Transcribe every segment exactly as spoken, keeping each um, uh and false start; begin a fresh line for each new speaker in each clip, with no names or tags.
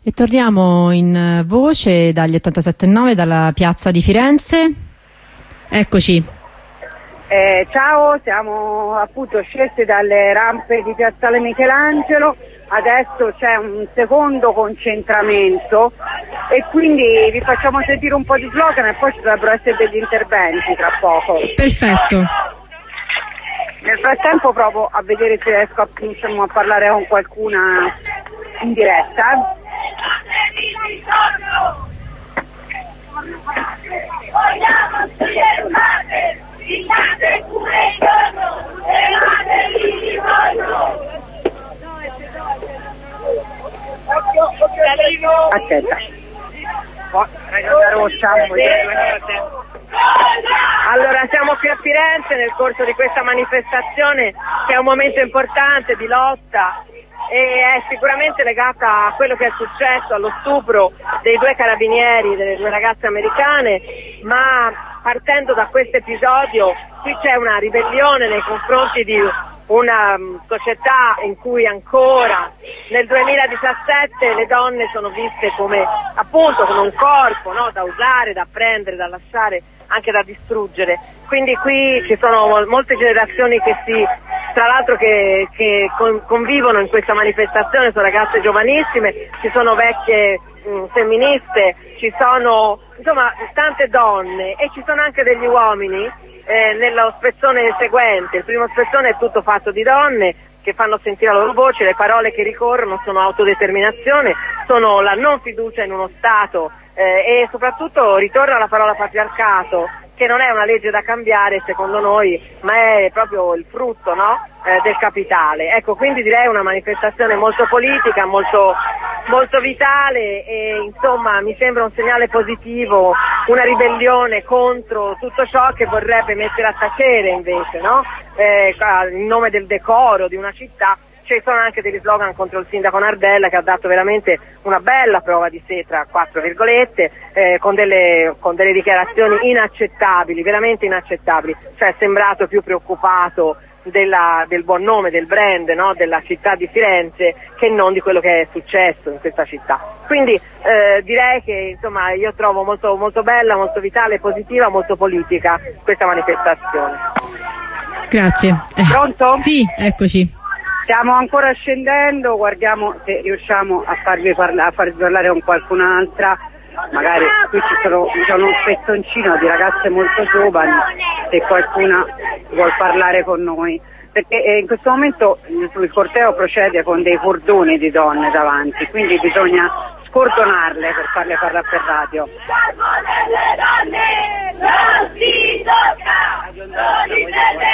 E torniamo in voce dagli ottantasette nove, dalla piazza di Firenze. Eccoci.
Eh, ciao, siamo appunto scesi dalle rampe di Piazzale Michelangelo, adesso c'è un secondo concentramento e quindi vi facciamo sentire un po' di slogan e poi ci dovrebbero essere degli interventi tra poco.
Perfetto.
Nel frattempo provo a vedere se riesco a, insomma, a parlare con qualcuna in diretta. Vogliamo fermate, state pure il giorno, fermatevi di giorno. Aspetta. Allora, siamo qui a Firenze nel corso di questa manifestazione che è un momento importante di lotta e è sicuramente legata a quello che è successo, allo stupro dei due carabinieri, delle due ragazze americane, ma partendo da questo episodio qui c'è una ribellione nei confronti di una um, società in cui ancora nel duemiladiciassette le donne sono viste come appunto come un corpo, no? Da usare, da prendere, da lasciare, anche da distruggere. Quindi qui ci sono molte generazioni che si, tra l'altro che, che con, convivono in questa manifestazione, sono ragazze giovanissime, ci sono vecchie mh, femministe, ci sono insomma tante donne e ci sono anche degli uomini. Eh, nello spezzone seguente, il primo spezzone è tutto fatto di donne che fanno sentire la loro voce, le parole che ricorrono sono autodeterminazione, sono la non fiducia in uno Stato eh, e soprattutto ritorna la parola patriarcato, che non è una legge da cambiare secondo noi, ma è proprio il frutto, no? eh, del capitale. Ecco, quindi direi una manifestazione molto politica, molto, molto vitale e insomma mi sembra un segnale positivo, una ribellione contro tutto ciò che vorrebbe mettere a tacere invece, no? eh, in nome del decoro di una città. Ci sono anche degli slogan contro il sindaco Nardella che ha dato veramente una bella prova di sé, tra quattro virgolette, eh, con, delle, con delle dichiarazioni inaccettabili, veramente inaccettabili. Cioè è sembrato più preoccupato della, del buon nome, del brand, no? Della città di Firenze che non di quello che è successo in questa città. Quindi eh, direi che insomma io trovo molto, molto bella, molto vitale, positiva, molto politica questa manifestazione.
Grazie. Eh,
Pronto?
Sì, eccoci.
Stiamo ancora scendendo, guardiamo se riusciamo a farvi parlare, a farvi parlare con qualcun'altra, magari qui ci sono, c'è uno spezzoncino di ragazze molto giovani, se qualcuna vuol parlare con noi, perché in questo momento il corteo procede con dei cordoni di donne davanti, quindi bisogna scordonarle per farle parlare per radio. Non si tocca, non li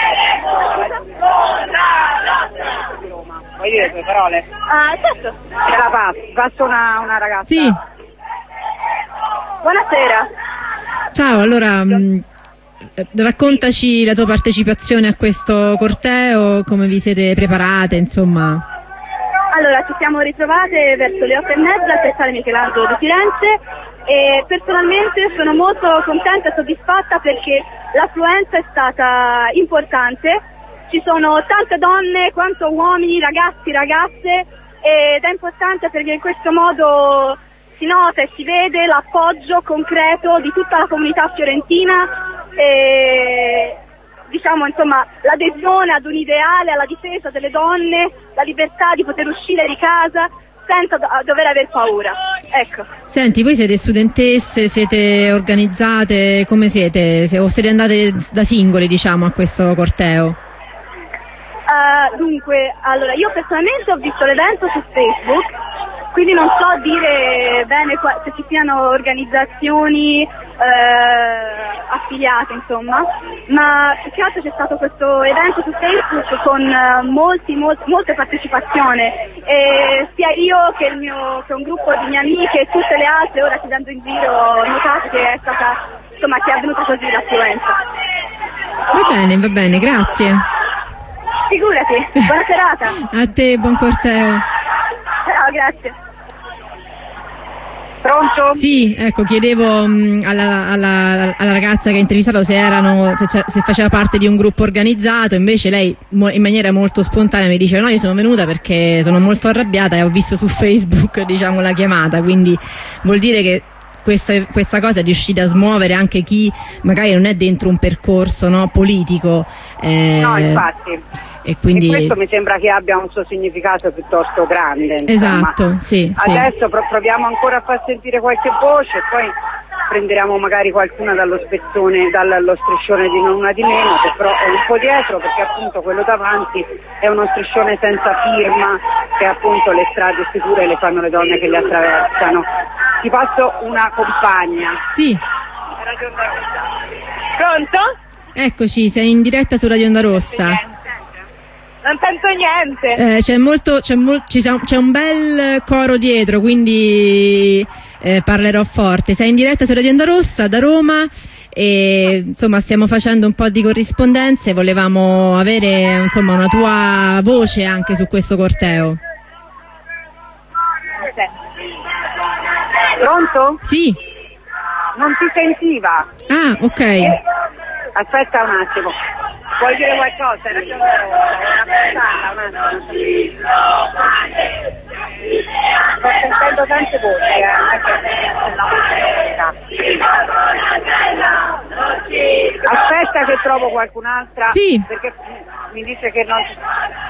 Vuoi dire le tue parole?
Ah, certo.
Ce la passo, passo una, una ragazza.
Sì.
Buonasera.
Ciao, allora mh, raccontaci la tua partecipazione a questo corteo, come vi siete preparate, insomma.
Allora, ci siamo ritrovate verso le otto e mezza al Piazzale Michelangelo di Firenze e personalmente sono molto contenta e soddisfatta perché l'affluenza è stata importante. Ci sono tante donne quanto uomini, ragazzi, ragazze ed è importante perché in questo modo si nota e si vede l'appoggio concreto di tutta la comunità fiorentina e diciamo insomma l'adesione ad un ideale, alla difesa delle donne, la libertà di poter uscire di casa senza do- dover aver paura. Ecco.
Senti, voi siete studentesse, siete organizzate, come siete? Se, o siete andate da singoli, diciamo, a questo corteo?
Uh, dunque, allora io personalmente ho visto l'evento su Facebook, quindi non so dire bene qua, se ci siano organizzazioni uh, affiliate insomma, ma più che altro c'è stato questo evento su Facebook con uh, molti, molti, molte partecipazioni e sia io che, il mio, che un gruppo di mie amiche e tutte le altre, ora andando in giro ho notato che è stata, insomma, che è avvenuta così l'affluenza.
Va bene, va bene, grazie.
Figurati, buona serata.
A te, buon corteo.
Ciao, grazie.
Pronto?
Sì, ecco, chiedevo mh, alla, alla, alla ragazza che ha intervistato se, erano, se, se faceva parte di un gruppo organizzato, invece lei mo, in maniera molto spontanea mi dice no, io sono venuta perché sono molto arrabbiata e ho visto su Facebook, diciamo, la chiamata, quindi vuol dire che questa, questa cosa è riuscita a smuovere anche chi magari non è dentro un percorso, no, politico. Eh,
no, infatti.
E, quindi...
e questo mi sembra che abbia un suo significato piuttosto grande. Insomma.
Esatto, sì.
Adesso
sì.
proviamo ancora a far sentire qualche voce e poi prenderemo magari qualcuna dallo spezzone, dallo striscione di Non Una Di Meno, che però è un po' dietro perché appunto quello davanti è uno striscione senza firma, che appunto le strade sicure le fanno le donne che le attraversano. Ti passo una compagna.
Sì.
Pronto?
Eccoci, sei in diretta su Radio Onda Rossa.
Non sento niente.
Eh, c'è molto, c'è, mol, c'è un bel coro dietro, quindi eh, parlerò forte. Sei in diretta su Radio Onda Rossa da Roma e insomma stiamo facendo un po' di corrispondenze. Volevamo avere insomma una tua voce anche su questo corteo.
Pronto?
Sì.
Non ti sentiva.
Ah, ok.
Aspetta un attimo. Vuoi dire qualcosa? Era già una sto sentendo tante voci, eh. Aspetta che trovo qualcun'altra.
Sì.
Perché mi dice che non ci...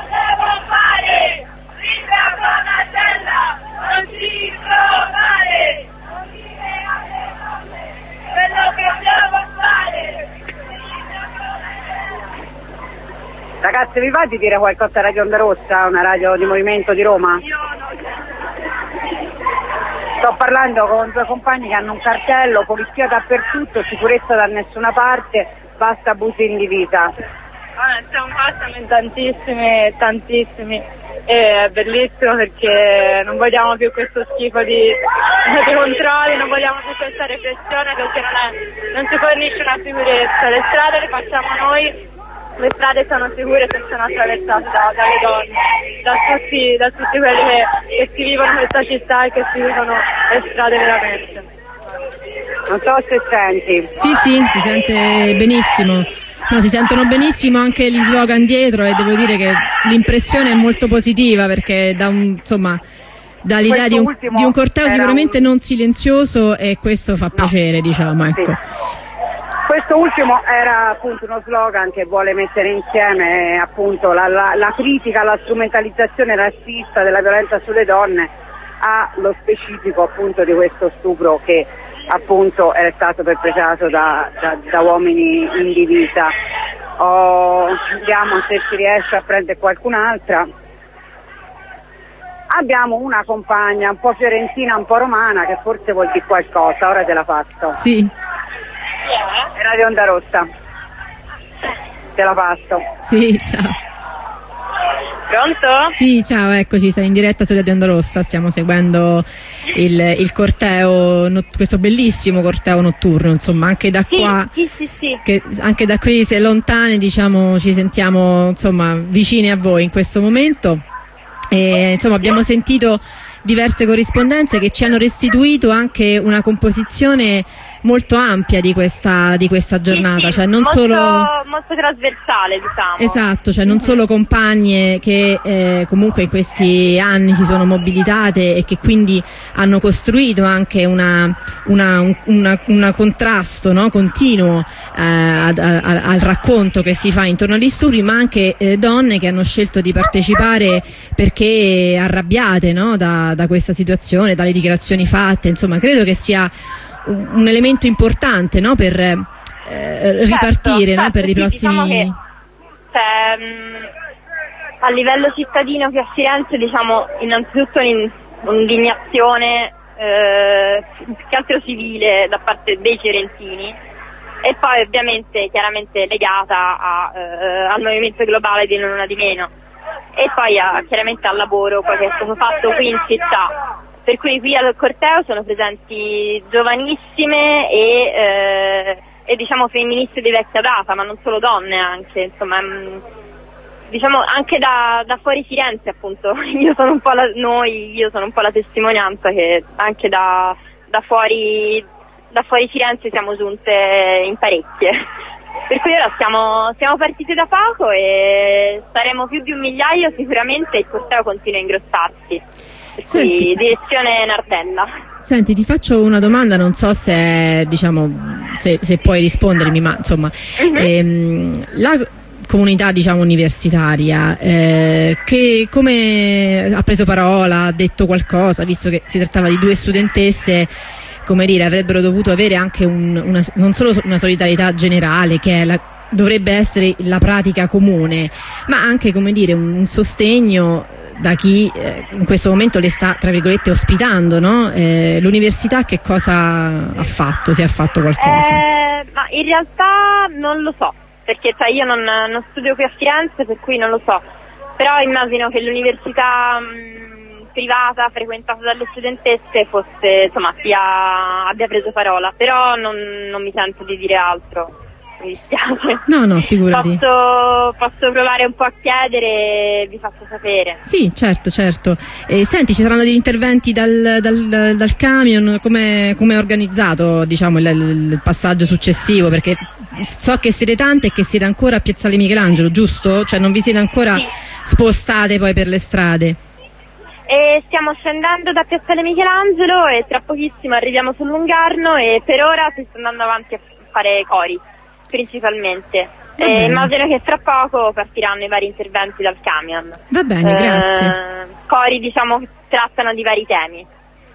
Non si può fare! Quello che dobbiamo fare! Ragazzi, vi va di dire qualcosa a Radio Onda Rossa, una radio di Movimento di Roma? Sto parlando con due compagni che hanno un cartello, polizia dappertutto, sicurezza da nessuna parte, basta abusi in divisa.
Ah, stiamo facendo tantissimi, tantissimi. È bellissimo perché non vogliamo più questo schifo di, di controlli, non vogliamo più questa repressione perché non, è, non si fornisce una sicurezza. Le strade le facciamo noi. Le strade sono sicure se sono attraversate da, dalle donne, da tutti, da tutti quelli che, che si vivono in questa città e che si vivono le strade veramente.
Non so se senti.
Sì, sì, si sente benissimo. No, si sentono benissimo anche gli slogan dietro e devo dire che l'impressione è molto positiva perché da un, insomma, dà l'idea di un, di un corteo sicuramente un... non silenzioso e questo fa no. piacere, diciamo, ecco.
Sì. Questo ultimo era appunto uno slogan che vuole mettere insieme appunto la, la, la critica alla strumentalizzazione razzista della violenza sulle donne allo specifico appunto di questo stupro che appunto era stato perpetrato da, da, da uomini in divisa. Oh, vediamo se si riesce a prendere qualcun'altra. Abbiamo una compagna un po' fiorentina, un po' romana che forse vuol dire qualcosa, ora te la passo.
Sì.
Radio Onda Rossa. Te la passo.
Sì, ciao.
Pronto?
Sì, ciao, eccoci, sei in diretta su Radio Onda Rossa, stiamo seguendo il, il corteo, not- questo bellissimo corteo notturno, insomma, anche da
sì,
qua,
sì, sì, sì.
Che anche da qui se lontane, diciamo, ci sentiamo, insomma, vicini a voi in questo momento. E, insomma, abbiamo sentito diverse corrispondenze che ci hanno restituito anche una composizione molto ampia di questa, di questa giornata,
sì, sì,
cioè non
molto,
solo
molto trasversale, diciamo.
esatto, cioè non solo compagne che eh, comunque in questi anni si sono mobilitate e che quindi hanno costruito anche una, una, un una, una contrasto, no, continuo eh, ad, a, al racconto che si fa intorno agli stupri, ma anche eh, donne che hanno scelto di partecipare perché arrabbiate, no, da, da questa situazione, dalle dichiarazioni fatte. Insomma, credo che sia un, un elemento importante, no, per eh, ripartire, certo, no, per certo, i prossimi...
Diciamo che, cioè, mh, a livello cittadino qui a Firenze, diciamo, innanzitutto un'indignazione eh, più che altro civile da parte dei fiorentini e poi ovviamente chiaramente legata a, eh, al movimento globale di Non Una Di Meno e poi a, chiaramente al lavoro poi che è stato fatto qui in città. Per cui qui al corteo sono presenti giovanissime e, eh, e diciamo femministe di vecchia data, ma non solo donne anche, insomma, mh, diciamo anche da, da fuori Firenze appunto, io sono un po' la, noi, io sono un po' la testimonianza che anche da, da fuori, da fuori Firenze siamo giunte in parecchie. Per cui ora siamo, siamo partite da poco e saremo più di un migliaio sicuramente, e il corteo continua a ingrossarsi. Per
Senti,
cui direzione Nardella.
Senti, ti faccio una domanda, non so se, diciamo, se, se puoi rispondermi, ma insomma, uh-huh. ehm, la comunità, diciamo, universitaria, eh, che come ha preso parola, ha detto qualcosa, visto che si trattava di due studentesse, come dire, avrebbero dovuto avere anche un, una, non solo una solidarietà generale, che è la, dovrebbe essere la pratica comune, ma anche, come dire, un, un sostegno da chi eh, in questo momento le sta, tra virgolette, ospitando, no? Eh, l'università che cosa ha fatto? Se ha fatto qualcosa?
Eh, ma in realtà non lo so, perché cioè, io non, non studio qui a Firenze, per cui non lo so, però immagino che l'università mh, privata frequentata dalle studentesse fosse, insomma, sia, abbia preso parola, però non, non mi sento di dire altro. Mi dispiace.
No, no, figurati.
Posso, posso provare un po' a chiedere e vi faccio sapere.
Sì, certo, certo. E senti, ci saranno degli interventi dal, dal, dal camion? Come è organizzato, diciamo, il, il passaggio successivo? Perché so che siete tante e che siete ancora a Piazzale Michelangelo, giusto? Cioè non vi siete ancora sì. spostate poi per le strade?
E stiamo scendendo da Piazzale Michelangelo e tra pochissimo arriviamo sul Lungarno e per ora si sta andando avanti a fare cori. Principalmente. Eh, immagino che tra poco partiranno i vari interventi dal camion.
Va bene,
eh,
grazie.
Cori, diciamo, che trattano di vari temi.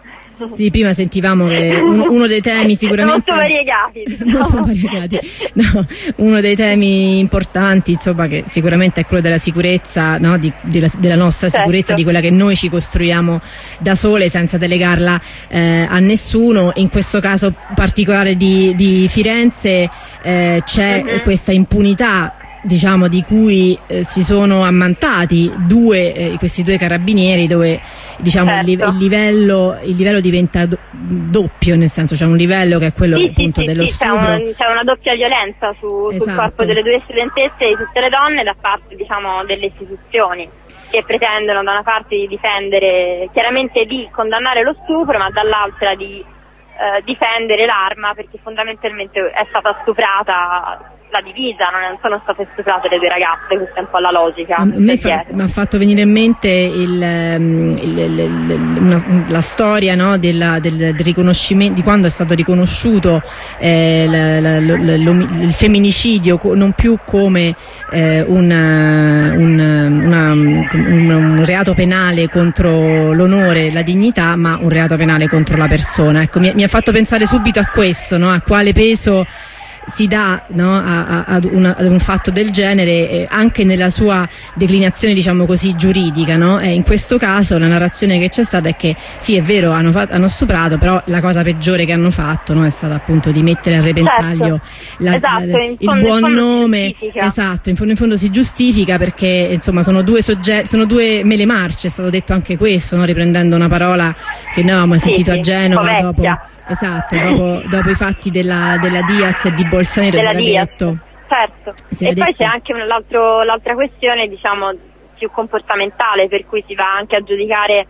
Sì, prima sentivamo che un, uno dei temi sicuramente...
Molto variegati. Diciamo.
Molto variegati. No, uno dei temi importanti, insomma, che sicuramente è quello della sicurezza, no? di, della, della nostra
certo.
sicurezza, di quella che noi ci costruiamo da sole senza delegarla eh, a nessuno. In questo caso particolare di, di Firenze eh, c'è uh-huh. questa impunità, diciamo, di cui eh, si sono ammantati due, eh, questi due carabinieri, dove, diciamo,
certo.
il, il, livello, il livello diventa do, doppio, nel senso c'è un livello che è quello
sì,
appunto
sì,
dello
sì,
stupro.
C'è, un, c'è una doppia violenza su,
esatto.
sul corpo delle due studentesse e di tutte le donne da parte, diciamo, delle istituzioni, che pretendono da una parte di difendere, chiaramente di condannare lo stupro, ma dall'altra di eh, difendere l'arma, perché fondamentalmente è stata stuprata la divisa, non sono state stuprate le due ragazze, questa è un po' la logica.
A me fa, mi ha fatto venire in mente il, il, il, il, una, la storia, no, della, del, del riconoscimento, di quando è stato riconosciuto eh, la, la, la, il femminicidio non più come eh, una, un, una, un, un reato penale contro l'onore e la dignità, ma un reato penale contro la persona. Ecco, mi, mi ha fatto pensare subito a questo, no, a quale peso si dà, no, a, a, ad, una, ad un fatto del genere, eh, anche nella sua declinazione, diciamo così, giuridica, no? E in questo caso la narrazione che c'è stata è che sì, è vero, hanno, fatto, hanno stuprato, però la cosa peggiore che hanno fatto, no, è stata appunto di mettere a repentaglio
certo.
la,
esatto,
la, il fondo, buon nome. Esatto, in fondo, in fondo si giustifica, perché insomma sono due soggetti, sono due mele marce, è stato detto anche questo, no? Riprendendo una parola che noi avevamo
sì,
sentito
sì,
a Genova dopo, esatto, dopo, dopo i fatti della, della Diaz e di Bolzanero,
della
si era
Diaz.
detto.
Certo.
Si
e
era
poi
detto.
c'è anche un altro, l'altra questione, diciamo, più comportamentale, per cui si va anche a giudicare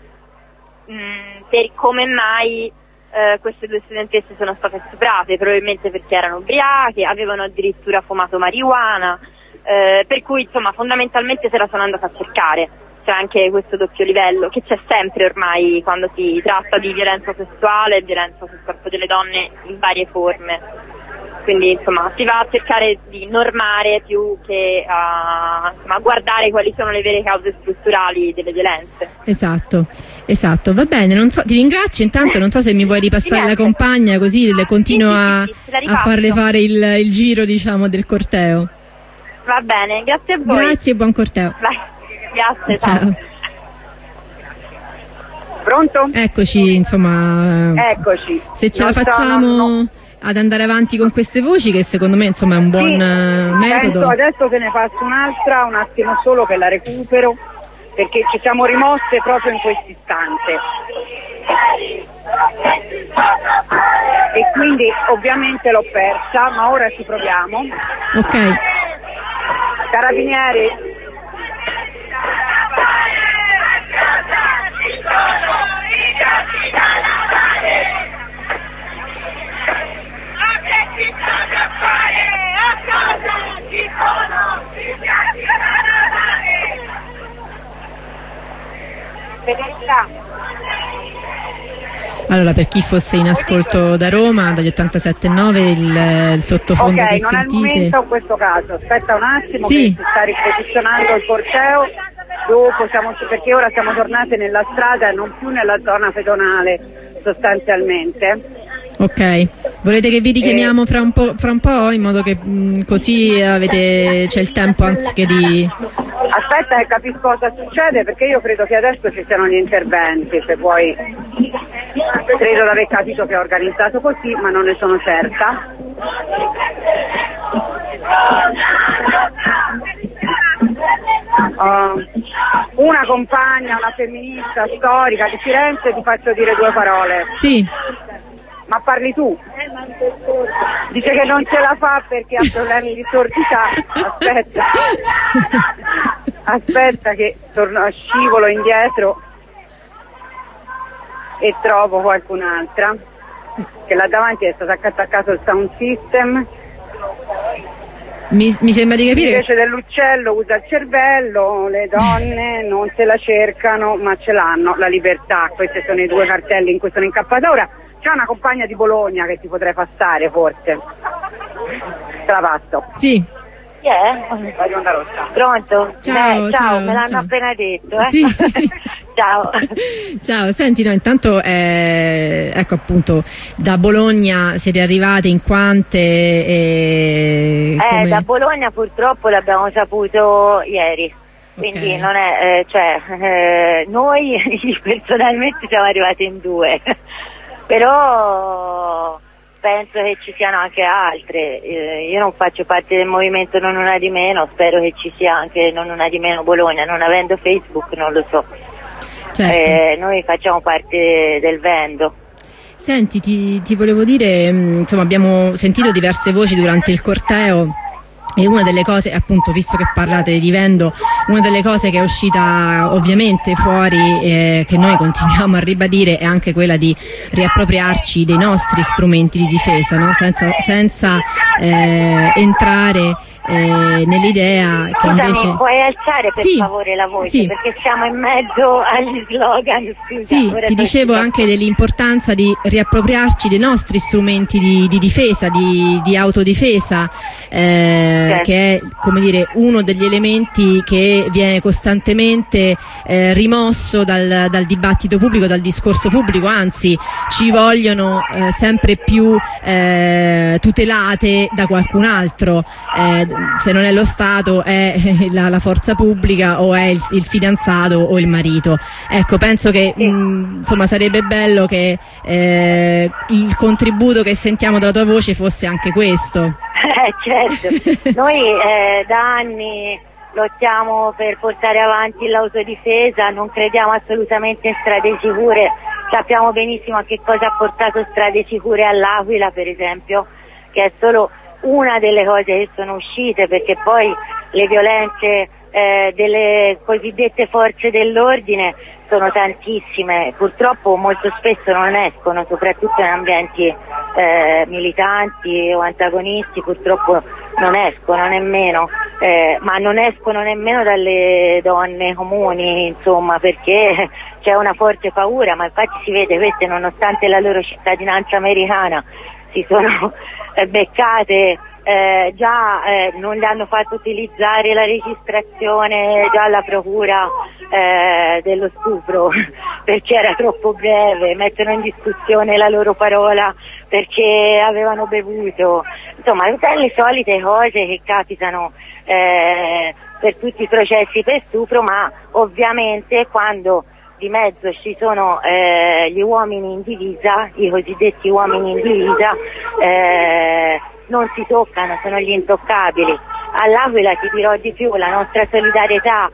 mh, per come mai eh, queste due studentesse sono state stuprate, probabilmente perché erano ubriache, avevano addirittura fumato marijuana, eh, per cui insomma fondamentalmente se la sono andata a cercare. C'è anche questo doppio livello che c'è sempre ormai quando si tratta di violenza sessuale e violenza sul corpo delle donne in varie forme. Quindi insomma si va a cercare di normare più che a, insomma, a guardare quali sono le vere cause strutturali delle violenze.
Esatto, esatto, va bene, non so, ti ringrazio, intanto non so se mi vuoi ripassare la compagna, così le continuo a,
sì, sì, sì,
a farle fare il, il giro, diciamo, del corteo.
Va bene, grazie a voi.
Grazie e buon corteo.
Vai. Grazie,
ciao. ciao.
Pronto?
Eccoci, insomma,
eccoci.
Se ce
non
la facciamo
so, no, no.
ad andare avanti con queste voci, che secondo me insomma è un buon
sì,
metodo.
Penso adesso che ne faccio un'altra, un attimo solo che la recupero, perché ci siamo rimosse proprio in questo istante. E quindi ovviamente l'ho persa, ma ora ci proviamo.
Ok.
Carabinieri.
Allora, per chi fosse in ascolto da Roma, dagli ottantasette virgola nove il, il sottofondo
ok,
che
non
sentite...
è il momento in questo caso, aspetta un attimo,
sì,
che si sta riposizionando il corteo, dopo siamo, perché ora siamo tornate nella strada e non più nella zona pedonale sostanzialmente.
Ok, volete che vi richiamiamo fra un po', fra un po' in modo che mh, così avete, c'è il tempo anziché di...
Aspetta che capisco cosa succede, perché io credo che adesso ci siano gli interventi, se vuoi. Credo di aver capito che è organizzato così, ma non ne sono certa. Uh, una compagna, una femminista storica di Firenze, ti faccio dire due parole.
Sì.
Ma parli tu? Dice che non ce la fa perché ha problemi di sordità. Aspetta. Aspetta che torno, scivolo indietro e trovo qualcun'altra. Che là davanti è stato attaccato il sound system.
Mi, mi sembra di capire.
Invece dell'uccello usa il cervello, le donne non se la cercano ma ce l'hanno, la libertà. Questi sono i due cartelli in cui sono incappata ora. C'è una compagna di Bologna che ti potrei passare forse. Te la passo.
Sì.
Chi è?
Vai di Onda Rossa.
Pronto?
Ciao,
eh, ciao,
ciao,
me l'hanno
ciao.
appena detto, eh?
Sì.
Ciao.
Ciao, senti, no, intanto eh, ecco appunto da Bologna siete arrivate in quante? E
Eh,
come...
da Bologna purtroppo l'abbiamo saputo ieri. Quindi
Okay.
non è, eh, cioè, eh, noi personalmente siamo arrivati in due, però penso che ci siano anche altre. Eh, io non faccio parte del movimento Non Una di Meno, spero che ci sia anche Non Una di Meno Bologna, non avendo Facebook non lo so.
Certo.
Eh, noi facciamo parte del Vendo.
Senti, ti, ti volevo dire, mh, insomma abbiamo sentito diverse voci durante il corteo. E una delle cose, appunto, visto che parlate di Vendo, una delle cose che è uscita ovviamente fuori, eh, che noi continuiamo a ribadire, è anche quella di riappropriarci dei nostri strumenti di difesa, no? senza, senza eh, entrare eh, nell'idea che
Scusami,
invece...
puoi alzare per
Sì,
favore la voce,
sì.
perché siamo in mezzo agli slogan. Scusa,
Sì,
ora
ti dicevo
sento-
anche dell'importanza di riappropriarci dei nostri strumenti di, di difesa, di, di autodifesa, eh,
Certo.
che è, come dire, uno degli elementi che viene costantemente eh, rimosso dal, dal dibattito pubblico, dal discorso pubblico, anzi ci vogliono eh, sempre più eh, tutelate da qualcun altro, eh, se non è lo Stato è la, la forza pubblica o è il, il fidanzato o il marito. Ecco, penso che mh, insomma sarebbe bello che eh, il contributo che sentiamo dalla tua voce fosse anche questo.
Eh, certo, noi eh, da anni lottiamo per portare avanti l'autodifesa, non crediamo assolutamente in strade sicure, sappiamo benissimo a che cosa ha portato Strade Sicure all'Aquila, per esempio, che è solo una delle cose che sono uscite, perché poi le violenze eh, delle cosiddette forze dell'ordine sono tantissime, purtroppo molto spesso non escono, soprattutto in ambienti eh, militanti o antagonisti, purtroppo non escono nemmeno, eh, ma non escono nemmeno dalle donne comuni, insomma, perché c'è una forte paura, ma infatti si vede, queste nonostante la loro cittadinanza americana si sono eh, beccate. Eh, già eh, non gli hanno fatto utilizzare la registrazione già alla procura eh, dello stupro perché era troppo breve, mettono in discussione la loro parola perché avevano bevuto, insomma tutte le solite cose che capitano eh, per tutti i processi per stupro, ma ovviamente quando di mezzo ci sono eh, gli uomini in divisa, i cosiddetti uomini in divisa, eh, non si toccano, sono gli intoccabili. All'Aquila ti dirò di più, la nostra solidarietà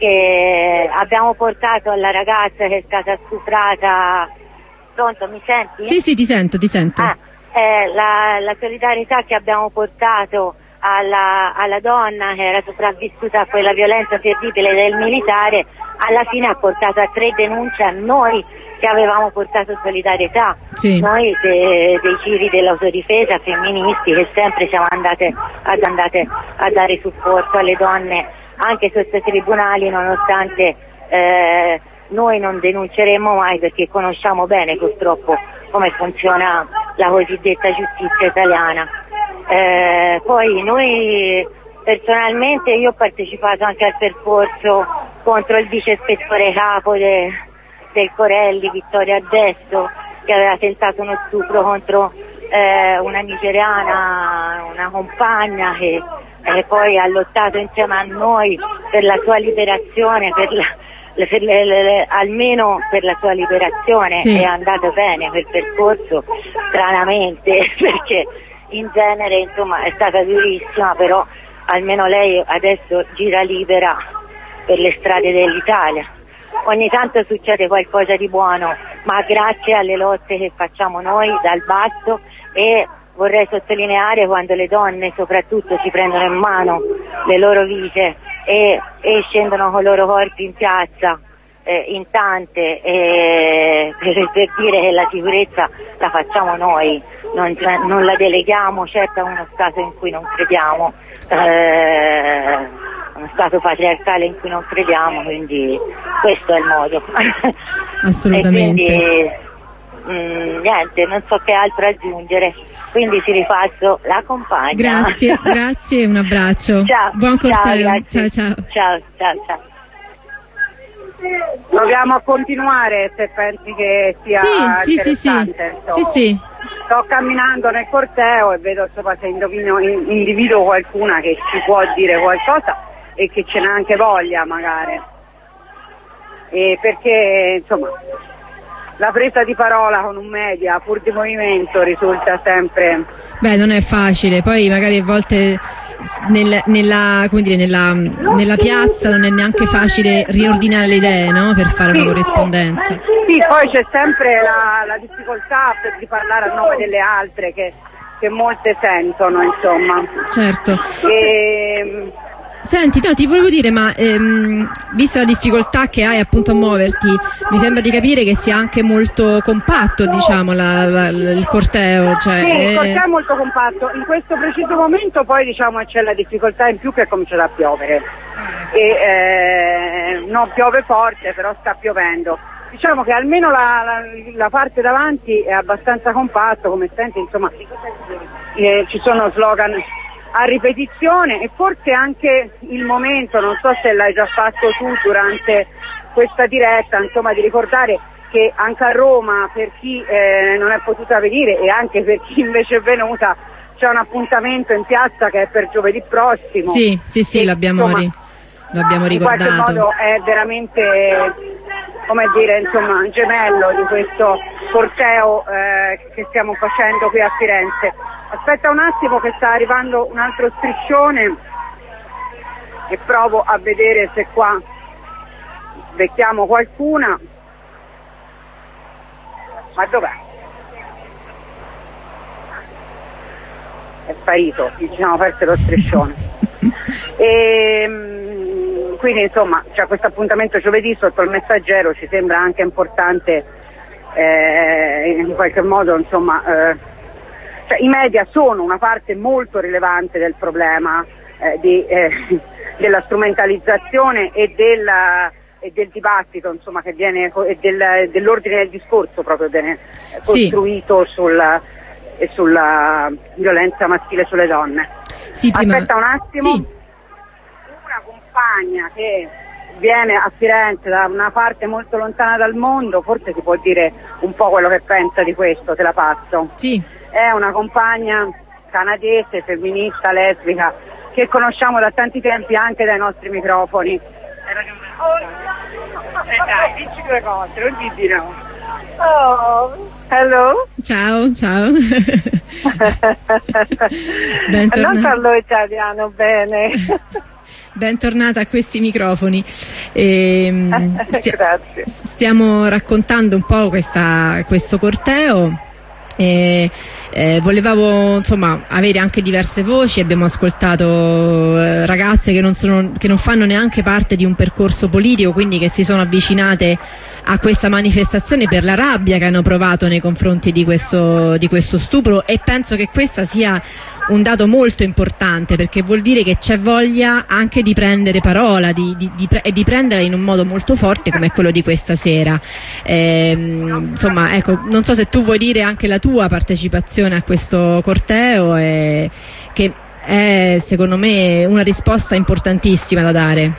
che abbiamo portato alla ragazza che è stata stuprata. Pronto, mi senti?
Sì, sì, ti sento, ti sento.
Ah, eh, la, la solidarietà che abbiamo portato alla, alla donna che era sopravvissuta a quella violenza terribile del militare, alla fine ha portato a tre denunce a noi che avevamo portato solidarietà,
Sì.
noi de, dei giri dell'autodifesa femministi che sempre siamo andate ad andate a dare supporto alle donne anche sotto i tribunali, nonostante eh,
noi non denunceremo mai, perché conosciamo bene purtroppo come funziona la cosiddetta giustizia italiana. Eh, poi noi personalmente, io ho partecipato anche al percorso contro il vice ispettore capo de, del Corelli, Vittorio Addesso, che aveva tentato uno stupro contro eh, una nigeriana, una compagna che eh, poi ha lottato insieme a noi per la sua liberazione, per la, per le, le, le, almeno per la sua liberazione. Sì. È andato bene quel percorso, stranamente, perché in genere insomma è stata durissima, però almeno lei adesso gira libera per le strade dell'Italia. Ogni tanto succede qualcosa di buono, ma grazie alle lotte che facciamo noi dal basso, e vorrei sottolineare quando le donne soprattutto si prendono in mano le loro vite e, e scendono con i loro corpi in piazza eh, in tante, eh, per, per dire che la sicurezza la facciamo noi, non, non la deleghiamo certo a uno Stato in cui non crediamo, eh, uno Stato patriarcale in cui non crediamo, quindi questo è il modo.
Assolutamente.
E quindi, mh, niente, non so che altro aggiungere, quindi ti ripasso la compagna.
Grazie, grazie, un abbraccio.
Ciao.
Buon corteo.
Ciao,
ciao, ciao.
Ciao, ciao, ciao.
Proviamo a continuare, se pensi che sia
sì, sì, sì, sì. sì, sì.
Sto camminando nel corteo e vedo, insomma, se indovino, individuo qualcuna che ci può dire qualcosa e che ce n'ha anche voglia magari, e perché insomma la presa di parola con un media pur di movimento risulta sempre,
beh, non è facile, poi magari a volte nel, nella, come dire, nella, nella piazza non è neanche facile riordinare le idee, no? Per fare una corrispondenza.
Sì, poi c'è sempre la, la difficoltà per di parlare a nome delle altre che, che molte sentono, insomma.
Certo.
E,
Senti, no, ti volevo dire, ma ehm, vista la difficoltà che hai appunto a muoverti, mi sembra di capire che sia anche molto compatto, diciamo, la, la, il corteo. Cioè,
sì,
è...
il corteo è molto compatto. In questo preciso momento poi diciamo c'è la difficoltà in più che è cominciato a piovere. E, eh, non piove forte, però sta piovendo. Diciamo che almeno la, la, la parte davanti è abbastanza compatto, come senti, insomma, eh, ci sono slogan a ripetizione, e forse anche il momento, non so se l'hai già fatto tu durante questa diretta, insomma, di ricordare che anche a Roma, per chi eh, non è potuta venire e anche per chi invece è venuta, c'è un appuntamento in piazza che è per giovedì prossimo.
Sì, sì, sì, l'abbiamo ri ricordato.
In qualche modo è veramente, come dire, insomma, gemello di questo corteo eh, che stiamo facendo qui a Firenze. Aspetta un attimo che sta arrivando un altro striscione e provo a vedere se qua becchiamo qualcuna. Ma dov'è? È sparito, ci siamo persi lo striscione. E, quindi insomma c'è questo appuntamento giovedì sotto il Messaggero, ci sembra anche importante eh, in qualche modo, insomma, eh, cioè, i media sono una parte molto rilevante del problema eh, di, eh, della strumentalizzazione e, della, e del dibattito, insomma, che viene, e del, dell'ordine del discorso proprio viene costruito sì. sulla, e sulla violenza maschile sulle donne.
Sì, prima...
Aspetta un attimo.
Sì.
Una compagna che viene a Firenze da una parte molto lontana dal mondo, forse ti può dire un po' quello che pensa di questo, te la passo.
Sì.
È una compagna canadese, femminista, lesbica, che conosciamo da tanti tempi anche dai nostri microfoni. Oh, eh dai, dici due cose, non dici no. Oh, hello.
Ciao, ciao. Bentornata.
Non parlo italiano bene.
Bentornata a questi microfoni. E, stia
Grazie.
Stiamo raccontando un po' questa, questo corteo. E, eh, volevamo insomma avere anche diverse voci. Abbiamo ascoltato eh, ragazze che non, sono, che non fanno neanche parte di un percorso politico, quindi che si sono avvicinate a questa manifestazione per la rabbia che hanno provato nei confronti di questo, di questo stupro, e penso che questa sia un dato molto importante, perché vuol dire che c'è voglia anche di prendere parola di, di, di, e di prenderla in un modo molto forte come quello di questa sera. Ehm, insomma, ecco, non so se tu vuoi dire anche la tua partecipazione a questo corteo, e, che è secondo me una risposta importantissima da dare.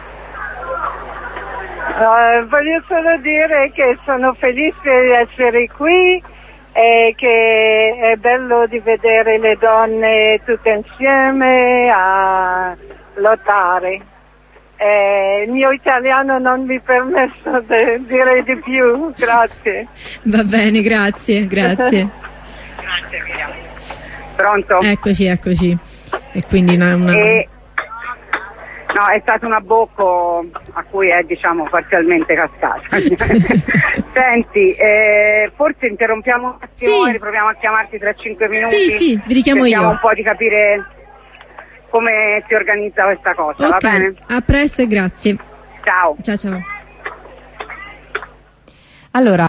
Uh, voglio solo dire che sono felice di essere qui e che è bello di vedere le donne tutte insieme a lottare. Eh, il mio italiano non mi permette di dire di più, grazie.
Va bene, grazie, grazie.
Grazie, Miriam. Pronto?
Eccoci, eccoci. E quindi una, una...
E... No, è stato un abbocco a cui è, diciamo, parzialmente cascata. Senti, eh, forse interrompiamo un attimo, sì. Riproviamo a chiamarti tra cinque minuti.
Sì, sì, vi richiamo
Cerchiamo
io.
un po' di capire come si organizza questa cosa,
okay.
Va bene?
A presto e grazie.
Ciao.
Ciao, ciao.
Allora,